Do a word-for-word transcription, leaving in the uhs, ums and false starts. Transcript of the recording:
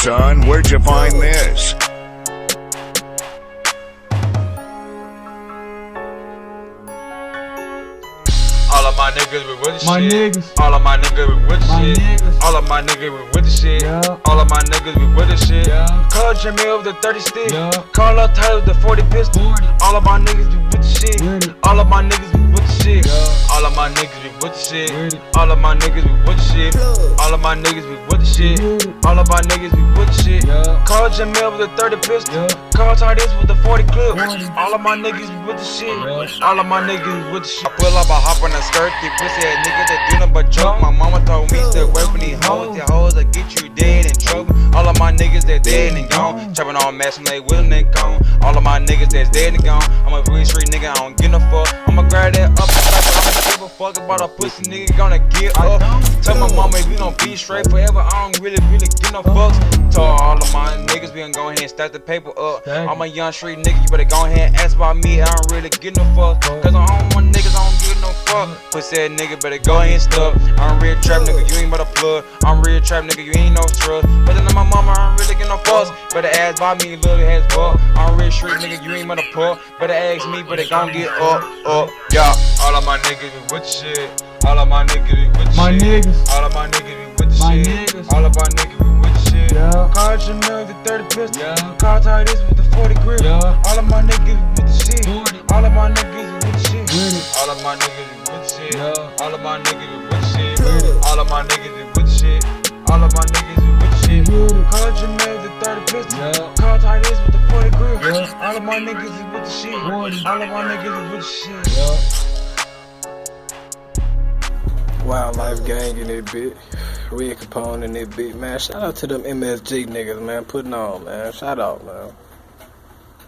son, where'd you find this? All of my niggas we with the My shit. niggas. All of my niggas we with the My shit. niggas. All of my niggas we with the shit. Yeah. All of my niggas we with the shit. Yeah. Call Jamil with the thirty stick. Yeah. Call up Tyler with the forty pistol. forty. All of my niggas we with the shit. With it. All of my niggas we with the shit. Yeah. All of my niggas we with the shit. With it. All of my niggas we with the shit. All of my niggas we with the shit. With it. All of my niggas we with the shit. Yeah. Call Jamil with the thirty pistol. Yeah. Call Titus with the forty clip. forty. All of my niggas be with the shit. Yeah. All of my niggas be with the shit. I pull up, I hop on a skirt. These pussy ass niggas that do nothing but joke. My mama told me stay away from these hoes. These hoes that get you dead and choke. All of my niggas that dead and gone. Trapping on mass and they willing and gone. All of my niggas that's dead and gone. I'm a real street nigga, I don't give no fuck. I'ma grab that up and slap it. I'ma give a fuck about a pussy nigga gonna get up. Tell my mama if we gon' be straight forever, I don't really, really give no fucks. Tell all of my niggas we gon' go ahead and stack the paper up. I'm a young street nigga, you better go ahead and ask about me. I don't really give no fuck. Cause I don't want niggas, I don't give no fuck. Pussy ass nigga better go ahead and stuff. I'm real trap nigga, you ain't but a plug. I'm real trap nigga, you ain't no trust. But then my mama, I don't really give no fucks. Better ask about me, little ass fuck. I'm real street nigga, you ain't but a pull. Better ask me, better gon' get up, up, yeah. All of my niggas be with the shit. All of my niggas be with the My shit. niggas. All of my niggas be with the My shit. niggas. All of my niggas be with the shit. Yeah. Call Jamil with the thirty pistol. Yeah. Call Titus with the forty grip. Yeah. All of my niggas be with the shit. forty. All of my niggas be with the shit. With it. All of my niggas be with the shit. Yeah. All of my niggas be with the shit. With it. All of my niggas be with the shit. All of my niggas be with the shit. With it. Call Jamil with the thirty pistol. Yeah. Call Titus with the forty grip. Yeah. All of my niggas be with the shit. forty. All of my niggas be with the shit. Yeah. Wildlife gang in that bit. Red Capone in that bit, man. Shout out to them M S G niggas, man. Putting on, man. Shout out, man.